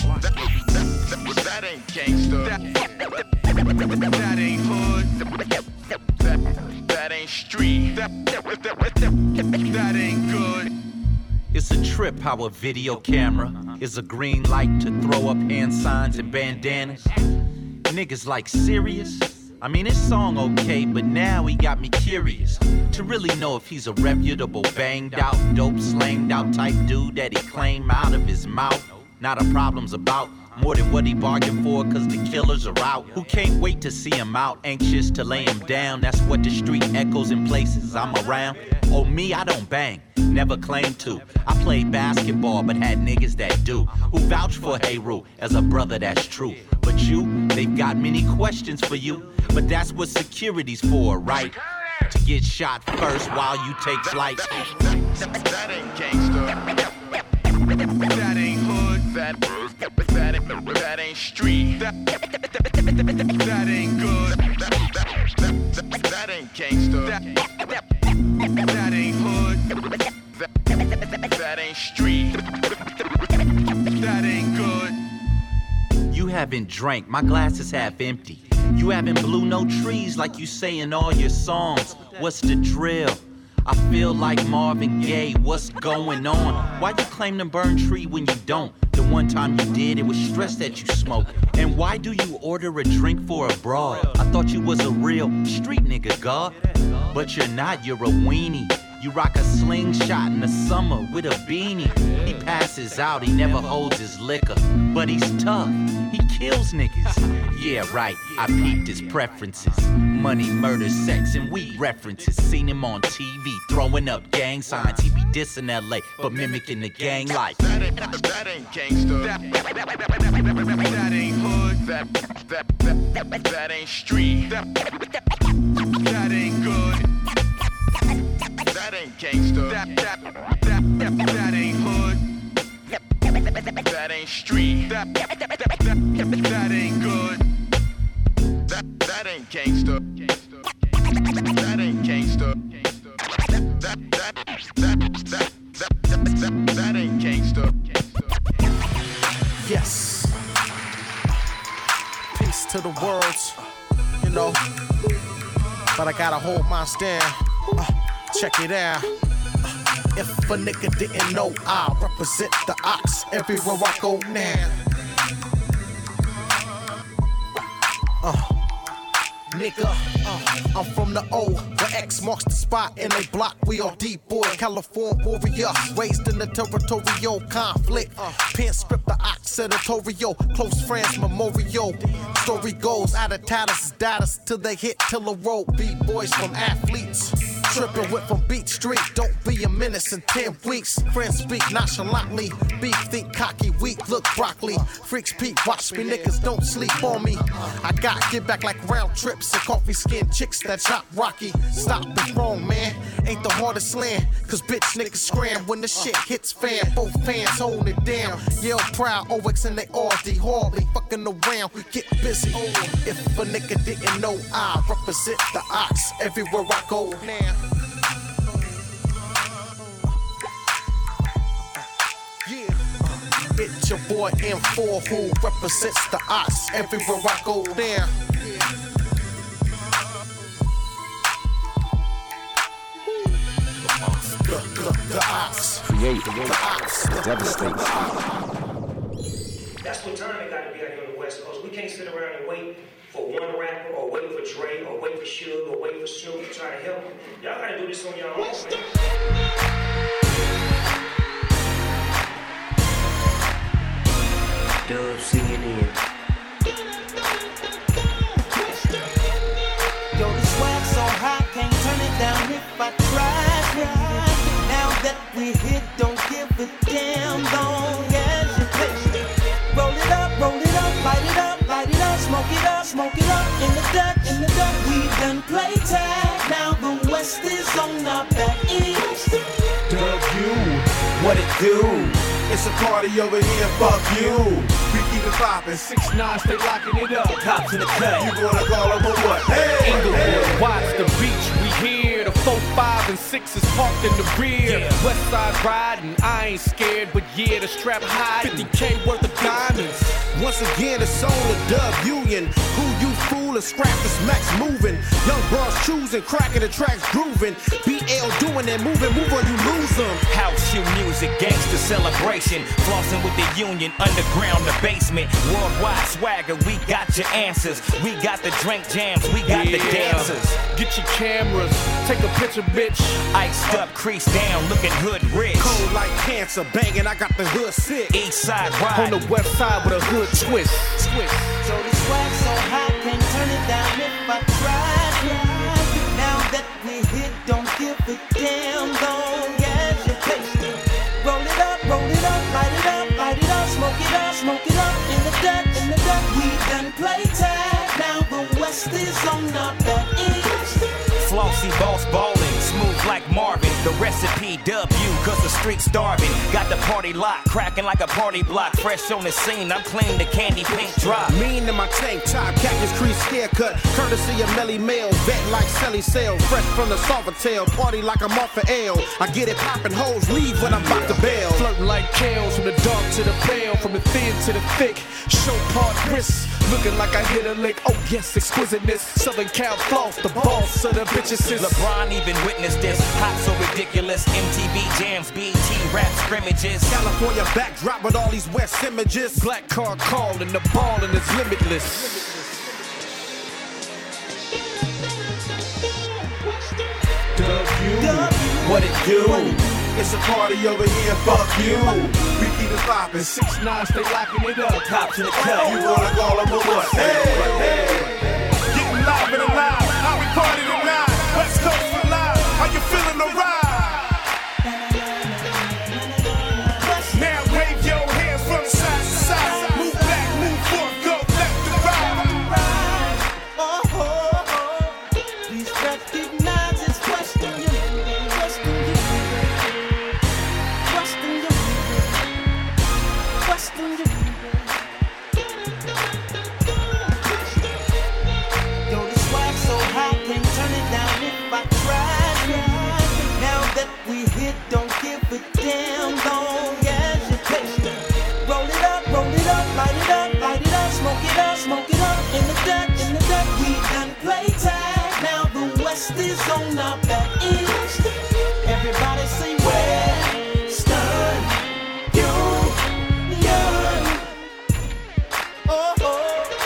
That ain't gangsta. That ain't hood. That ain't street. That ain't good. It's a trip how a video camera is a green light to throw up hand signs and bandanas. Niggas like serious? I mean, his song okay, but now he got me curious to really know if he's a reputable, banged out, dope, slanged out type dude that he claimed out of his mouth. Not a problem's about more than what he bargained for, cause the killers are out. Who can't wait to see him out, anxious to lay him down. That's what the street echoes in places I'm around. Oh, me, I don't bang, never claimed to. I played basketball, but had niggas that do, who vouch for Heru as a brother that's true. But you, they've got many questions for you. But that's what security's for, right? To get shot first while you take flight. That ain't gangsta. That ain't hood. That ain't street. That ain't good. That ain't gangsta. That ain't hood. That ain't street. That ain't good. You haven't drank, my glass is half empty. You haven't blew no trees like you say in all your songs. What's the drill? I feel like Marvin Gaye, what's going on? Why you claim to burn tree when you don't? The one time you did, it was stress that you smoked. And why do you order a drink for a broad? I thought you was a real street nigga, God. But you're not, you're a weenie. You rock a slingshot in the summer with a beanie. He passes out, he never holds his liquor. But he's tough, he kills niggas. Yeah, right, I peeped his preferences. Money, murder, sex, and weed references. Seen him on TV, throwing up gang signs. He be dissing LA, but mimicking the gang life. That ain't gangsta. That ain't hood. That ain't street. That ain't good. That ain't gangsta. That ain't hood. That ain't street. That ain't good. That ain't gangsta. That ain't gangsta. That ain't gangsta. Yes. Peace to the world, you know. But I gotta hold my stand. Check it out. If a nigga didn't know, I represent the ox everywhere I go now. Nigga, I'm from the O, where X marks the spot in a block. We are D-boy, California warrior, raised in the territorial conflict. Pen script the ox editorial, close friends memorial. Story goes out of tatters, datas till they hit till the road. B-boys from athletes. Trippin' whip from Beach Street, don't be a menace in 10 weeks. Friends speak nonchalantly, beef think cocky, weak, look broccoli. Freaks peep, watch me, niggas don't sleep on me. I got get back like round trips and coffee skin chicks that chop rocky. Stop is wrong, man, ain't the hardest land. Cause bitch niggas scram when the shit hits fan. Both fans hold it down, yell proud, OX and they RD. Hardly fucking around, we get busy. If a nigga didn't know, I represent the ox everywhere I go now. It's your boy M4 who represents the ox everywhere I go there. The ox. Create, the ox, devastate. That's what time it got to be out here on the West Coast. We can't sit around and wait for one rapper, or wait for Dre, or wait for Suge, or wait for Snoop to try to help. Y'all gotta do this on your own, man. Dub singing in. Yo, this swag so hot, can't turn it down if I try. Now that we hit, don't give a damn long as you taste it. Roll it up, light it up, smoke it up, in the duck, we done play tag. Now the West is on our back east. W, what it do? It's a party over here, fuck you. We keep it poppin', 6ix9ine, stay locking it up. Cops in the cut. You gonna call them for what? Hey! Inglewood, watch the beach, we here. The 4, 5, and 6 is parked in the rear. Yeah. West side riding, I ain't scared, but yeah, the strap high. 50K worth of diamonds. Once again, it's on the Dub Union. Who you fool and scrap this max moving. Young bros choosing, cracking the tracks grooving. BL doing that moving, move or you lose them. House shoe music, gangster celebration. Flossing with the union, underground, the basement. Worldwide swagger, we got your answers. We got the drink jams, we got the dancers. Get your cameras, take a picture, bitch. Iced up, crease down, looking hood rich. Cold like cancer, banging, I got the hood sick. East side ride. On the west side with a hood twist. So this swag so hot, can't turn it down if I try. Now that we hit, don't give a damn long as you taste it. Roll it up, light it up, smoke it up, in the duck, we done play tag. Now the West is on our back east. Flossy boss ballin', smooth like Marvin. The recipe W, cause the street's starving. Got the party locked, cracking like a party block. Fresh on the scene, I'm clean, the candy pink drop. Mean in my tank top, cactus crease haircut. Courtesy of Melly Mail, vet like Sally Sale. Fresh from the Salvatale, party like I'm off of ale. I get it poppin' hoes, leave when I'm about to bail. Flirting like kales, from the dark to the pale, from the thin to the thick. Show part wrists, looking like I hit a lick. Oh yes, exquisiteness. Southern Cal floss, the boss of the bitches. LeBron even witnessed this. Hot so ridiculous. MTV jams, BT rap scrimmages. California backdrop with all these West images. Black car call and the ballin' is limitless. W. what it do? It's a party over here, fuck you. We keep it poppin', 6ix9ine, stay locking it up. Cops in the cut. You wanna call them or what? Hey, Getting live and alive, how we party tonight. West Coast for live, how you feeling the ride? Now wave your hands from side to side. Move back, move forth, go left to right. Please recognize it's question you. Yo, the swag so high, can't turn it down if I try. Now that we hit, don't give a damn long as you patient. Roll it up, light it up, smoke it up in the Dutch. We done play tag, now the West is on our back east. Everybody say Western Union. Oh.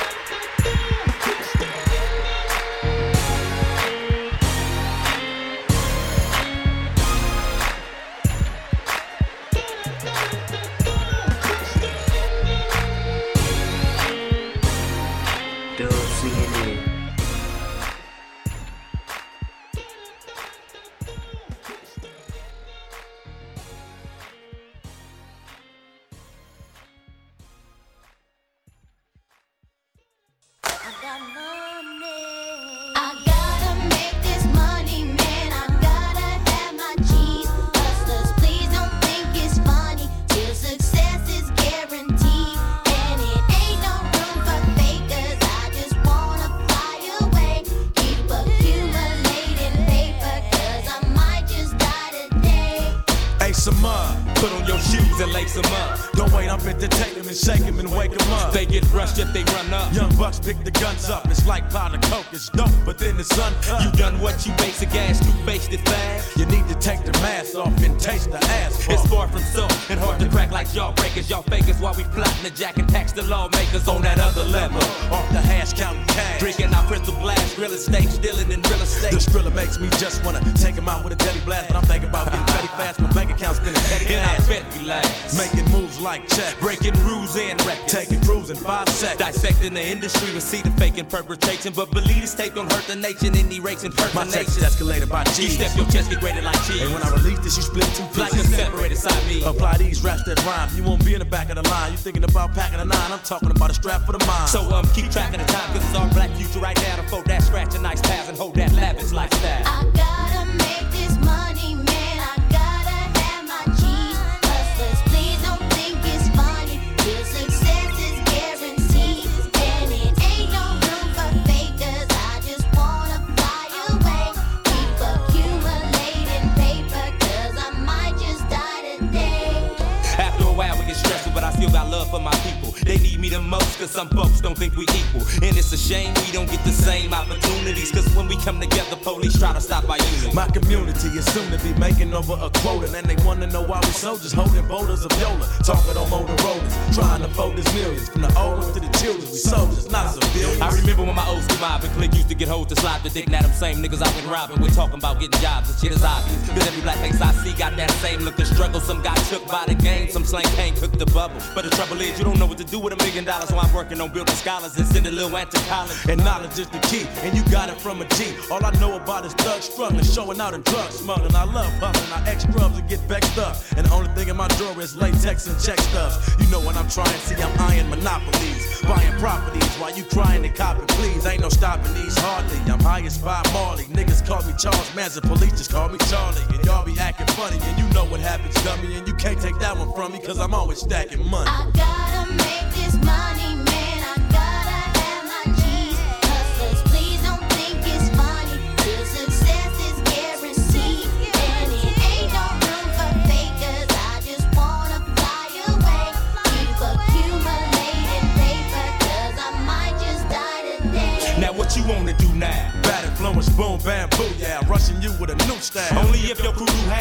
Put on your shoes and lace them up. Don't wait, I'm entertaining and shake them and wake them up. They get rushed if they run up. Young bucks pick the guns up. It's like powder coke, it's dope, but then the sun comes. You done what you basic ass, you faced it fast. You need to take the mask off and taste the asphalt. It's far from soft and hard to crack like y'all breakers. Y'all fakers while we plotting the jack and tax the lawmakers on that other level. Off the hash counting cash. Drinking our crystal blast, real estate, stealing in real estate. The thriller makes me just wanna take him out with a deadly blast. But I'm thinking about getting petty fast. My bank account's spinning petty and I bet we last. Making moves like check. Breaking rules and records. Taking cruise in 5 seconds. Dissecting the industry with see the fake and perpetration. But believe this tape don't hurt the nation. Any race impersonation. My text is escalated by G's. You step your chest, get graded like cheese. And when I release this, you split 2 pieces. Like a separated side me. Apply these raps that rhyme. You won't be in the back of the line. You thinking about packing a 9. I'm talking about a strap for the mind. So keep track of the time, cause it's our black future right now. To fold that scratch a nice pass and hold that lavish lifestyle. I gotta make this money, man. I gotta have my cheese. Hustlers, please don't think it's funny. Real success is guaranteed. And it ain't no room for fakers. I just wanna fly away. Keep accumulating paper, cause I might just die today. After a while we get stressful, but I still got love for my people. They need me the most, cause some folks don't think we equal. And it's a shame we don't get the same opportunities, cause when we come together, police try to stop our unity. My community is soon to be making over a quota, and they wanna know why we soldiers holding boulders of Yola. Talking on Motorola's, trying to fold this millions. From the old ones to the children, we soldiers, not civilians. I remember when my old school mob and clique used to get hoes to slide the dick. Now them same niggas I've been robbing. We're talking about getting jobs, and shit is obvious. Cause every black face I see got that same look of struggle. Some got shook by the game, some slang can't cook the bubble. But the trouble is, you don't know what to do with $1 million, so I'm working on building scholars and sending Lil Ant to college. And knowledge is the key, and you got it from a G. All I know about is thug struggling, showing out in drug smuggling. I love hustling, I ex-scrubs and get vexed up. And the only thing in my drawer is latex and check stubs. You know what I'm trying, see I'm eyeing monopolies. Buying properties while you crying and copping, please. Ain't no stopping these hardly. I'm high as Bob Marley. Niggas call me Charles Manson, police just call me Charlie. And y'all be acting funny, and you know what happens, dummy. And you can't take that one from me, cause I'm always stacking money. I gotta make this money, man. I gotta have my G's. Hustlers, please don't think it's funny. Real success is guaranteed. And it ain't no room for fakers. I just wanna fly away. Keep accumulating paper, cause I might just die today. Now what you wanna do now? Bad influence, boom, bam, boo, yeah. Rushing you with a new style. Only if your crew do how we do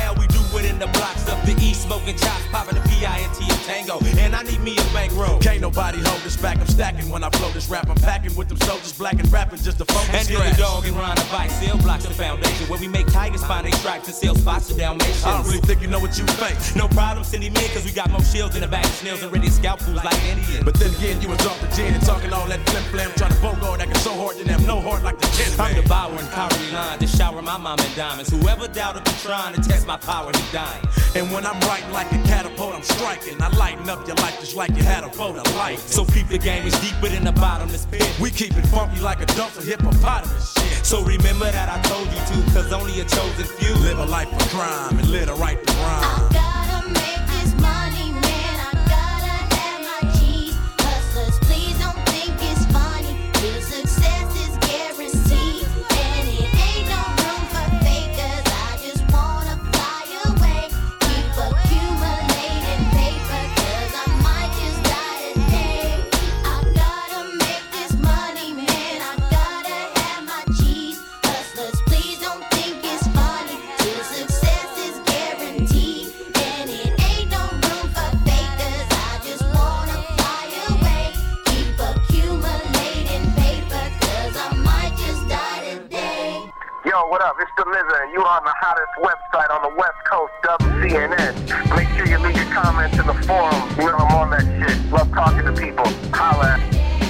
within the blocks of the East, smoking chops, popping the PINT and Tango. And I need me a bankroll. Can't nobody hold this back. I'm stacking when I flow this rap. I'm packing with them soldiers, black and rapping just to focus. And then the dog and Ron and Vice still blocks the foundation where we make tigers find their stripes and sell spots to Dalmatians. I don't really think you know what you face. No problem, send him in, cause we got more shields in the back of snails and ready to scalp fools like Indians. But then again, you was off the gin and talking all that flim flam, trying to bogart acting so hard, didn't have no heart like the Tin Man. I'm devouring cowardly line to shower my mom in diamonds. Whoever doubted me trying to test my power, he dying. And when I'm writing like a catapult, I'm striking. I lighten up your life just like you had a vote of light. So peep the game is deeper than the bottomless pit. We keep it funky like a dumpster hippopotamus shit. So remember that I told you to, cause only a chosen few live a life of crime and live the right to rhyme. I gotta make this money, man. I gotta have my G's. Hustlers, please don't think it's funny. Real success is guaranteed, and it ain't no room for fakers. I just wanna fly away, keep accumulating paper, cause I might just die today. I gotta make this money, man. I gotta have my G's. Hustlers, please don't think it's funny. Real success is guaranteed, and it ain't no room for fakers. I just wanna fly away, keep accumulating paper, cause I might just die today. Yo, what up? It's the Lizard, and you on the hottest website on the West Coast, WCNN. Make sure you leave your comments in the forum. You know I'm on that shit. Love talking to people. Holla.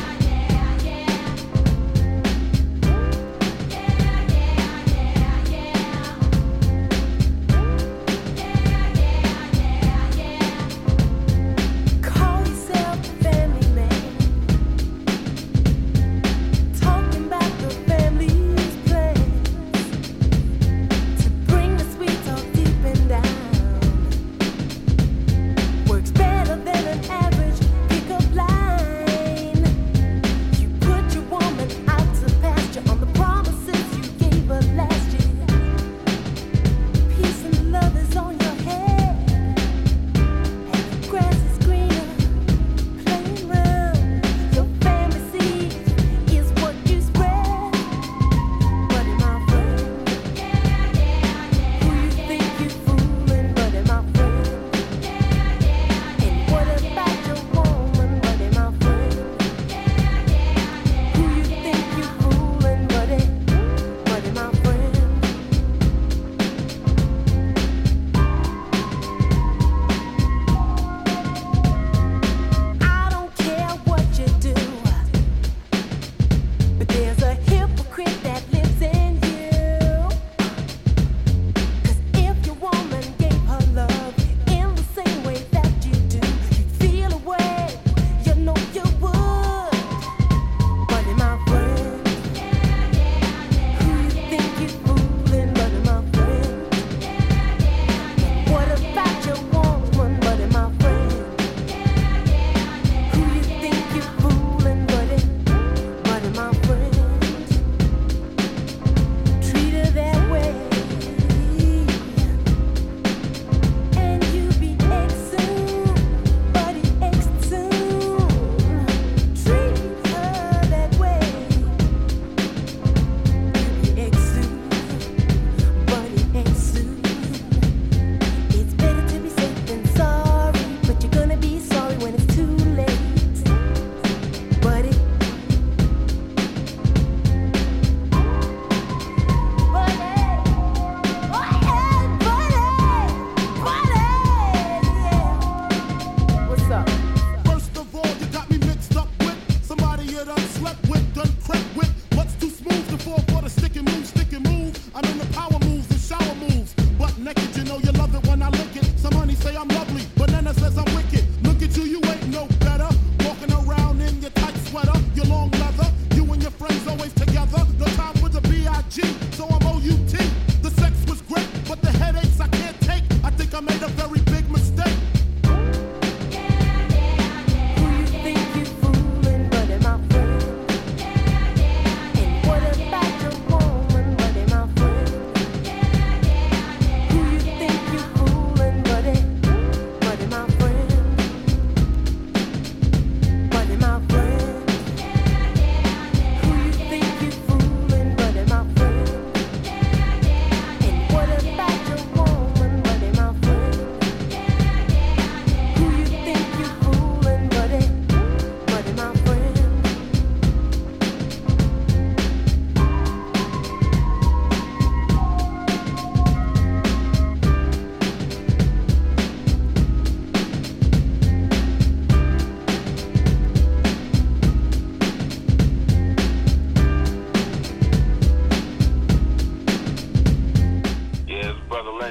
Call yourself a family man. Talking about the family's plans to bring the sweet talk deep and down. Works better than an average pickup line.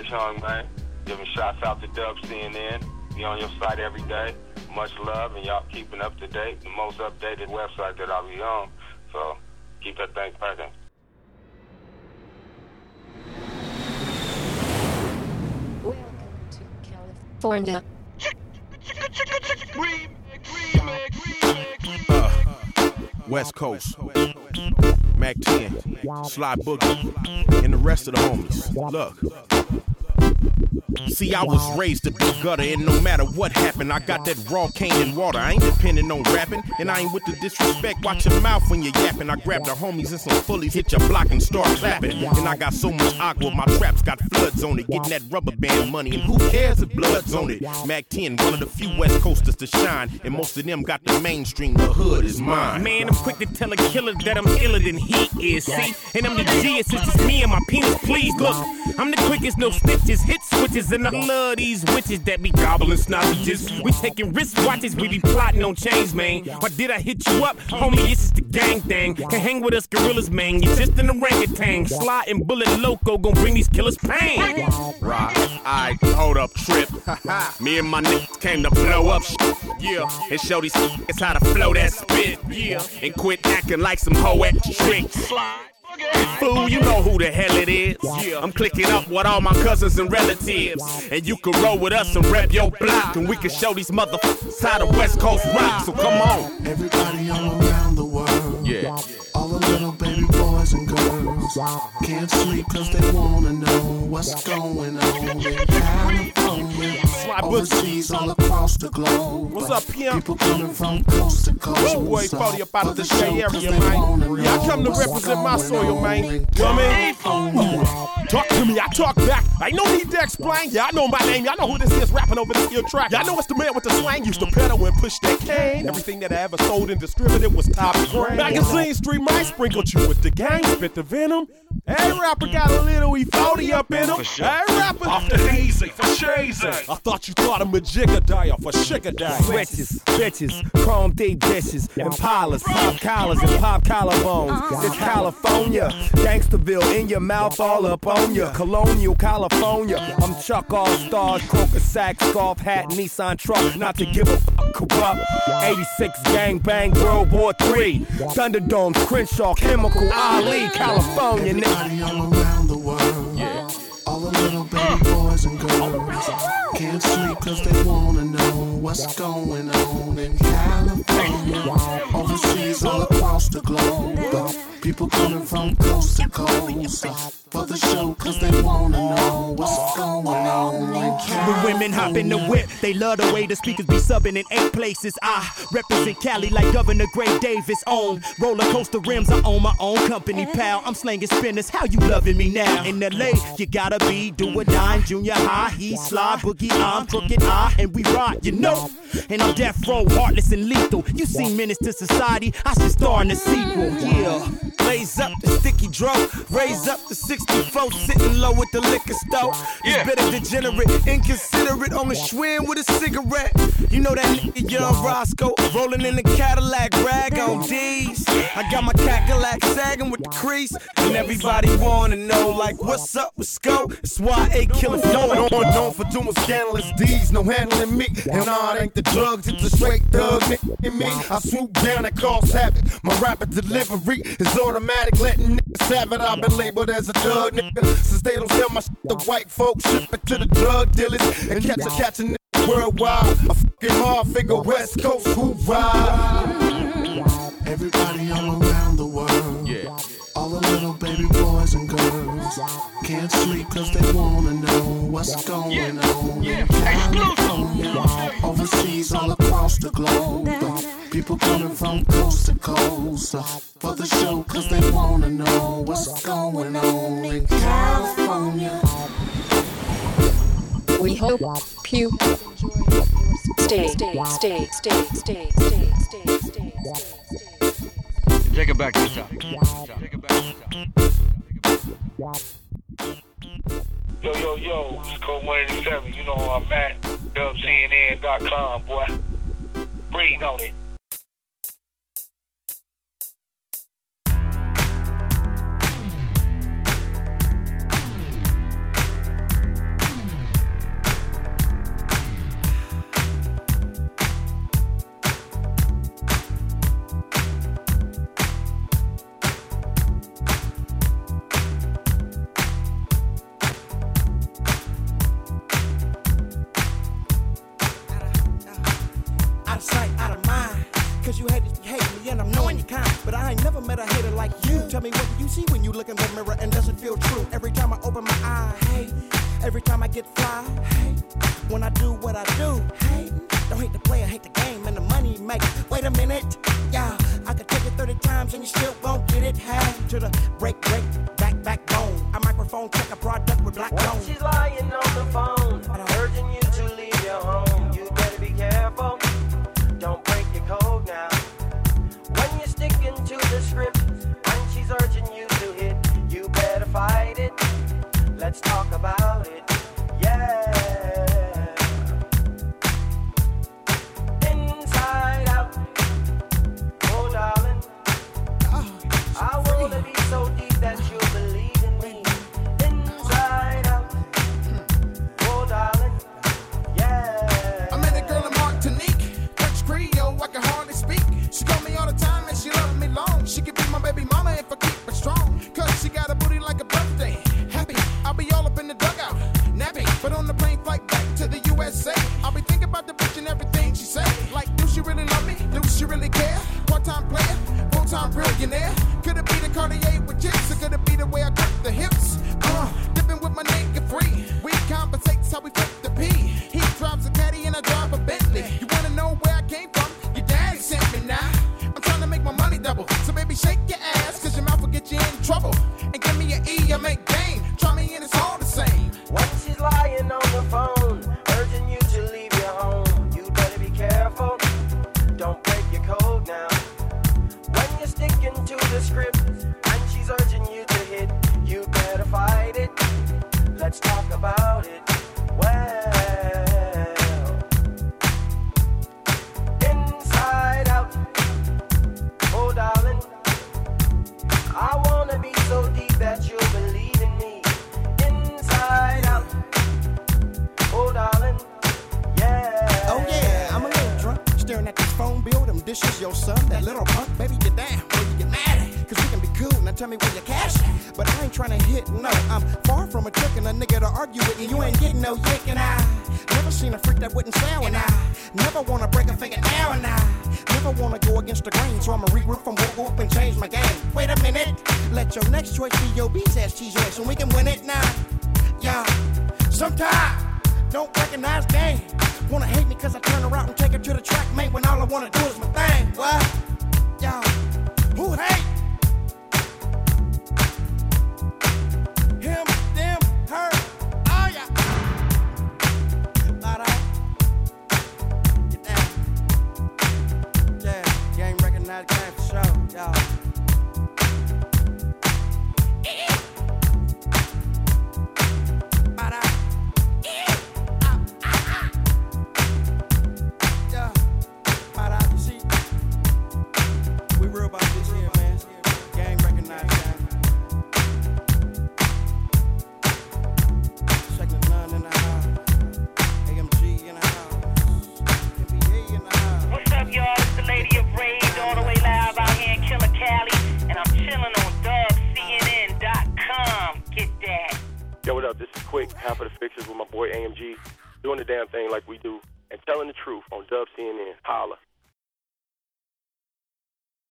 Rich Hung, man. Giving shots out to Dub CNN. Be on your site every day. Much love, and y'all keeping up to date. The most updated website that I'll be on. So keep that thing cracking. California. West Coast, Mac 10, Sly Boogie, and the rest of the homies. Look. See, I was raised to be gutter, and no matter what happened, I got that raw cane and water. I ain't depending on rapping, and I ain't with the disrespect. Watch your mouth when you're yapping. I grab the homies and some fullies, hit your block and start clapping. And I got so much aqua, my traps got floods on it. Getting that rubber band money, and who cares if blood's on it? Mac 10, one of the few West Coasters to shine, and most of them got the mainstream. The hood is mine. Man, I'm quick to tell a killer that I'm iller than he is, see? And I'm the G, it's just me and my penis, please, look. I'm the quickest, no stitches, hit switches, and I love these witches that be gobbling snobbages. We taking wristwatches, we be plotting on chains, man. Why did I hit you up? Homie, it's just the gang thing. Can hang with us gorillas, man. You're just an orangutan. Sly and Bullet Loco gon' bring these killers pain. Right, alright, hold up, Trip. Me and my niggas came to blow up shit. Yeah, and show these niggas how to flow that spit. Yeah, and quit acting like some hoe-ass tricks. Fool, you know who the hell it is. Yeah. I'm clicking up with all my cousins and relatives. And you can roll with us and rep your block. And we can show these motherfuckers how the West Coast rock. So come on. Everybody all around the world. Yeah. All the little baby boys and girls can't sleep cause they wanna know what's going on in California. Overseas, all across the globe. What's up, Pimp? People coming from coast to coast. Whoa, boy, 40 up out of the Bay Area, man. Yeah, I come to represent my soil, man. You know what I mean? Talk to me, I talk back. I no need to explain. Yeah, I know my name. Y'all know who this is rapping over this here track. Y'all know it's the man with the slang. Used to pedal and push that cane. Everything that I ever sold and distributed was top grade. Magazine Street Might sprinkled you with the gang, spit the venom. Every rapper got a little E40 up in him. Sure. Every rapper off the hazy for shazy. I thought you thought I'm a jigger die off a sugar die. Switches, bitches, chrome deep dishes, Impalas, pop collars and pop collarbones. It's California, Gangsterville in your mouth, all up on ya. Colonial California, I'm Chuck All-Stars, Croker sack, scarf hat, Nissan truck. Not to give a fuck, corrupt. 86 gang bang, World War III. Thunderdome, Crenshaw, Chemical, Ali, California. Everybody all around the world. Yeah. All the little baby boys and girls can't sleep cause they wanna know what's going on in California. Overseas, all across the globe. People coming from coast to coast for the show cause they wanna know what's going on in California. When women hop in the whip, they love the way the speakers be subbing in 8 places. I represent Cali like Governor Gray Davis on roller coaster rims. I own my own company, pal. I'm slanging spinners. How you loving me now? In LA, you gotta be do or die. Junior high, he Sly Boogie, I'm Crooked I, and we ride, you know. And I'm death row, heartless and lethal. You seen Menace to Society? I should star in the sequel. Yeah. Blaze up the sticky dro, raise up the 64, sitting low at the liquor store. This bitter degenerate, inconsiderate on the Schwinn with a cigarette. You know that nigga Young Roscoe, rolling in the Cadillac, rag on D's. I got my Cadillac sagging with the crease, and everybody wanna know like what's up with Sco. It's why A killer flowing. Known for doing scandalous deeds, no handling me. And nah, it ain't the drugs, it's a straight thug nigga in me. I swoop down and cause havoc. My rapid delivery is automatic, letting niggas have it. I've been labeled as a thug nigga since they don't sell my shit to white folks, ship it to the drug dealers and catch a nigga worldwide. A fucking hard figure West Coast who ride. Everybody all around the world. Yeah. All the little baby boys and girls can't sleep cause they wanna know what's going on in California. Overseas, all across the globe. People coming from coast to coast for the show cause they wanna know what's going on in California. We hope you stay. Take it back to the top. Yo, it's Code 187. You know where I'm at. DubCNN.com, boy. Breathe on it. Cause you haters be hating me and I'm knowing you kind. But I ain't never met a hater like you. Tell me what do you see when you look in the mirror and does it feel true? Every time I open my eye, hey. Every time I get fly, hey. When I do what I do, hey. Don't hate the player, hate the game and the money you make. Wait a minute, yeah. I could take it 30 times and you still won't get it. Hey, to the break, backbone. A microphone check a product with black When tone. she's lying on the phone, urging you to leave your home, you better be careful. Don't break your code now. When you're sticking to the script, when she's urging you to hit, you better fight it. Let's talk about it. Yeah. Inside out. Oh, darling. I wanna be so deep that you'll believe in me. Inside out. Oh, darling. Yeah. I met a girl in Martinique, French Creole, I can hardly speak. She call me all the time and she love me long. She could be my baby mama if I keep her strong. Cause she got a booty like a birthday. Happy, I'll be all up in the dugout. Nappy, but on the plane flight back to the USA. I'll be thinking about the bitch and everything she say. Like, do she really love me? Do she really care? Part-time player, full-time billionaire. Could it be the Cartier with chips? Or could it be the way I cut the hips? Dipping with my nigga free. We conversates how we flip the P. He drives a caddy and I drive a Bentley. You wanna know where I came from? Your daddy sent me now. I'm trying to make my money double. So baby, shake your ass, cause your mouth will get you in trouble. And give me an E, I make game. Try me and it's all the same. When she's lying on the phone, urging you to leave your home, you better be careful. Don't break your code now. When you're sticking to the script, and she's urging you to hit, you better fight it. Let's talk about it. Well, inside out. Oh, darling, I wanna be so deep that you'll believe in me. Inside out. Oh, darling, yeah. Oh yeah, I'm a little drunk, staring at this phone bill. Them dishes, your son, that little punk. Baby, get down, or you get mad at. Cause we can be cool, now tell me where your cash at. But I ain't trying to hit, no. I'm far from a trick and a nigga to argue with. And you ain't getting no yick, and I never seen a freak that wouldn't sound. And I never wanna break a finger now, and I never wanna go against the grain. So I'ma regroup from whoop and change my game. Wait a minute, let your next choice be your B's ass cheese ass, and we can win it now. Yeah, sometimes don't recognize game. Wanna hate me cause I turn around and take her to the track, mate, when all I wanna do is my thing. What? Yo, who hate? Him, them, her, oh yeah. Get down. Yeah, you ain't recognize game for sure, y'all. We real about this here, man. Gang recognized, gang. Second none in the house. AMG in the house. NBA in the house. What's up, y'all? It's the Lady of Rage, all the way live out here in Killer Cali, and I'm chilling on dubcnn.com. Get that. Yo, what up? This is Quick, half of the Fixers with my boy AMG, doing the damn thing like we do, and telling the truth on Dub CNN. Holla.